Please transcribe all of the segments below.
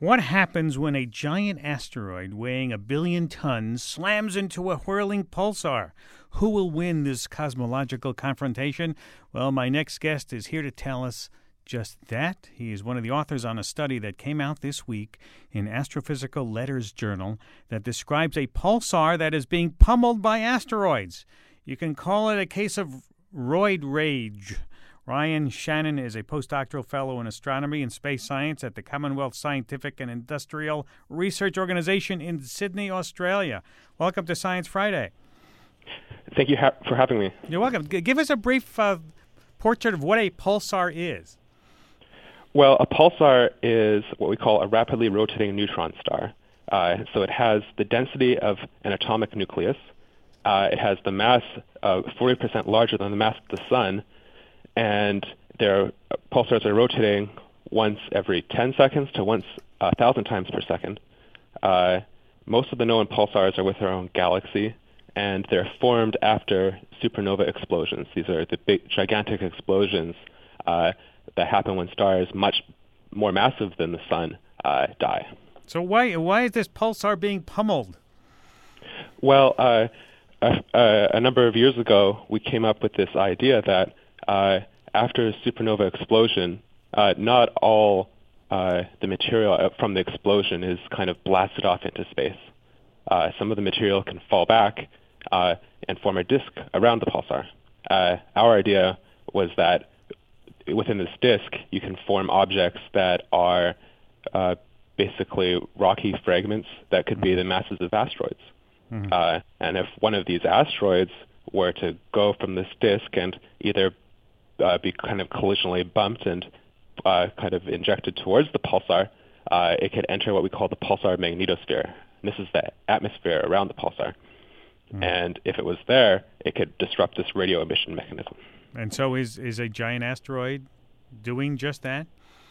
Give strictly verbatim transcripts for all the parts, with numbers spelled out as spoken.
What happens when a giant asteroid weighing a billion tons slams into a whirling pulsar? Who will win this cosmological confrontation? Well, my next guest is here to tell us just that. He is one of the authors on a study that came out this week in Astrophysical Letters Journal that describes a pulsar that is being pummeled by asteroids. You can call it a case of roid rage. Ryan Shannon is a postdoctoral fellow in astronomy and space science at the Commonwealth Scientific and Industrial Research Organization in Sydney, Australia. Welcome to Science Friday. Thank you ha- for having me. You're welcome. G- give us a brief uh, portrait of what a pulsar is. Well, a pulsar is what we call a rapidly rotating neutron star. Uh, so it has the density of an atomic nucleus. Uh, it has the mass uh, forty percent larger than the mass of the sun. And their pulsars are rotating once every ten seconds to once a uh, thousand times per second. Uh, most of the known pulsars are with their own galaxy, and they're formed after supernova explosions. These are the big, gigantic explosions uh, that happen when stars much more massive than the sun uh, die. So why why is this pulsar being pummeled? Well, uh, a, a, a number of years ago, we came up with this idea that Uh, after a supernova explosion, uh, not all uh, the material from the explosion is kind of blasted off into space. Uh, some of the material can fall back uh, and form a disk around the pulsar. Uh, our idea was that within this disk, you can form objects that are uh, basically rocky fragments that could be the masses of asteroids. Mm-hmm. Uh, and if one of these asteroids were to go from this disk and either Uh, be kind of collisionally bumped and uh, kind of injected towards the pulsar, uh, it could enter what we call the pulsar magnetosphere. And this is the atmosphere around the pulsar. Mm. And if it was there, it could disrupt this radio emission mechanism. And so is, is a giant asteroid doing just that?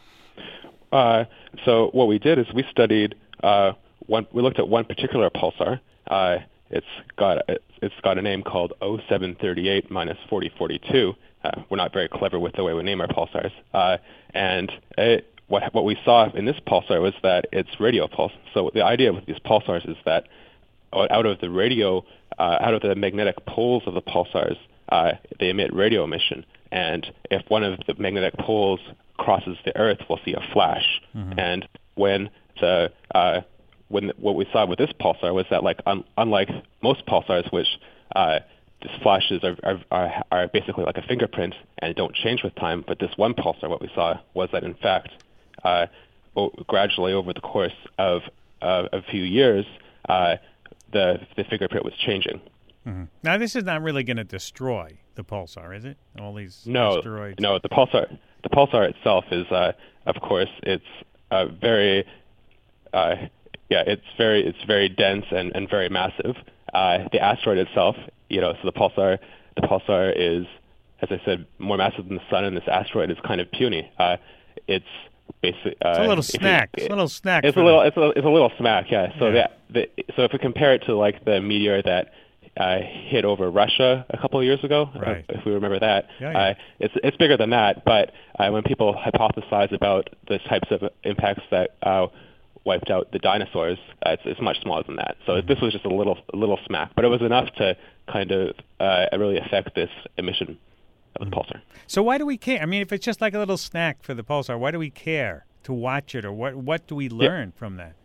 Uh, so what we did is we studied, uh, one, we looked at one particular pulsar. Uh, it's got it's got a name called O seven thirty-eight dash forty forty-two. Uh, we're not very clever with the way we name our pulsars. Uh, and it, what what we saw in this pulsar was that it's radio pulse. So the idea with these pulsars is that out of the radio, uh, out of the magnetic poles of the pulsars, uh, they emit radio emission. And if one of the magnetic poles crosses the Earth, we'll see a flash. Mm-hmm. And when the uh, when what we saw with this pulsar was that, like, un- unlike most pulsars, which uh, these flashes are, are, are, are basically like a fingerprint and don't change with time, but this one pulsar, what we saw was that, in fact, uh, gradually over the course of uh, a few years, uh, the the fingerprint was changing. Mm-hmm. Now, this is not really going to destroy the pulsar, is it? All these no, asteroids? No, the pulsar, the pulsar itself is, uh, of course, it's uh, very, uh, yeah, it's very, it's very dense and, and very massive. Uh, the asteroid itself, you know, so the pulsar, the pulsar is, as I said, more massive than the sun, and this asteroid is kind of puny. Uh, it's basically uh, it's a little snack. You, it's a little snack. It's a little. It's a, it's a little smack. Yeah. So yeah. The, the, so if we compare it to like the meteor that uh, hit over Russia a couple of years ago, right. uh, if we remember that, yeah, yeah. Uh, it's it's bigger than that. But uh, when people hypothesize about the types of impacts that uh, wiped out the dinosaurs, uh, it's, it's much smaller than that. So mm-hmm. this was just a little a little smack, but it was enough to kind of uh, really affect this emission of the mm-hmm. pulsar. So why do we care? I mean, if it's just like a little snack for the pulsar, why do we care to watch it, or what what do we learn yeah. from that?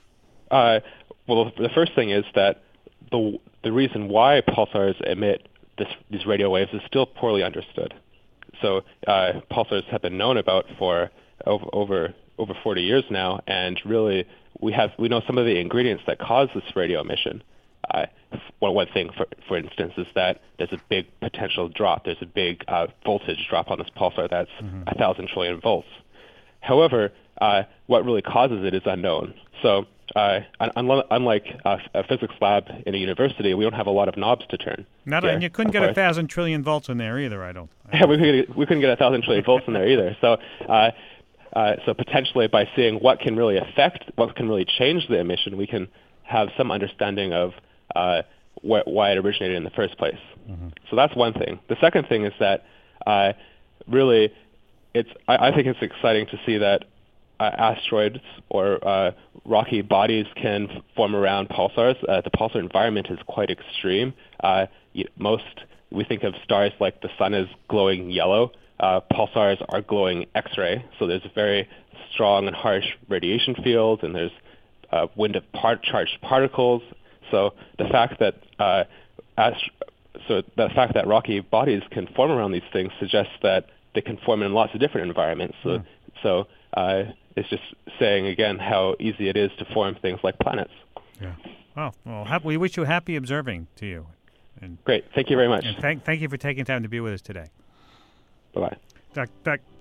Uh, well, the first thing is that the the reason why pulsars emit this, these radio waves is still poorly understood. So uh, pulsars have been known about for over, over over forty years now, and really we have we know some of the ingredients that cause this radio emission. Uh, one, one thing, for, for instance, is that there's a big potential drop. There's a big uh, voltage drop on this pulsar that's mm-hmm. a thousand trillion volts. However, uh, what really causes it is unknown. So uh, un- unlike uh, a physics lab in a university, we don't have a lot of knobs to turn. Not a, and you couldn't get a thousand trillion volts in there either, I don't. I don't. Yeah, we couldn't, we couldn't get a thousand trillion volts in there either. So uh, uh, so potentially by seeing what can really affect, what can really change the emission, we can have some understanding of uh, wh- why it originated in the first place. Mm-hmm. So that's one thing. The second thing is that uh, really it's I, I think it's exciting to see that uh, asteroids or uh, rocky bodies can f- form around pulsars. Uh, the pulsar environment is quite extreme. Uh, most we think of stars like the sun as glowing yellow. Uh, pulsars are glowing X-ray, so there's very strong and harsh radiation fields, and there's uh, wind of part- charged particles. So the fact that uh, ast- so the fact that rocky bodies can form around these things suggests that they can form in lots of different environments. So, yeah. so uh, it's just saying again how easy it is to form things like planets. Yeah. Well, well, ha- we wish you happy observing to you. And, Great. Thank you very much. And thank, thank you for taking time to be with us today. Bye-bye. Doc, doc,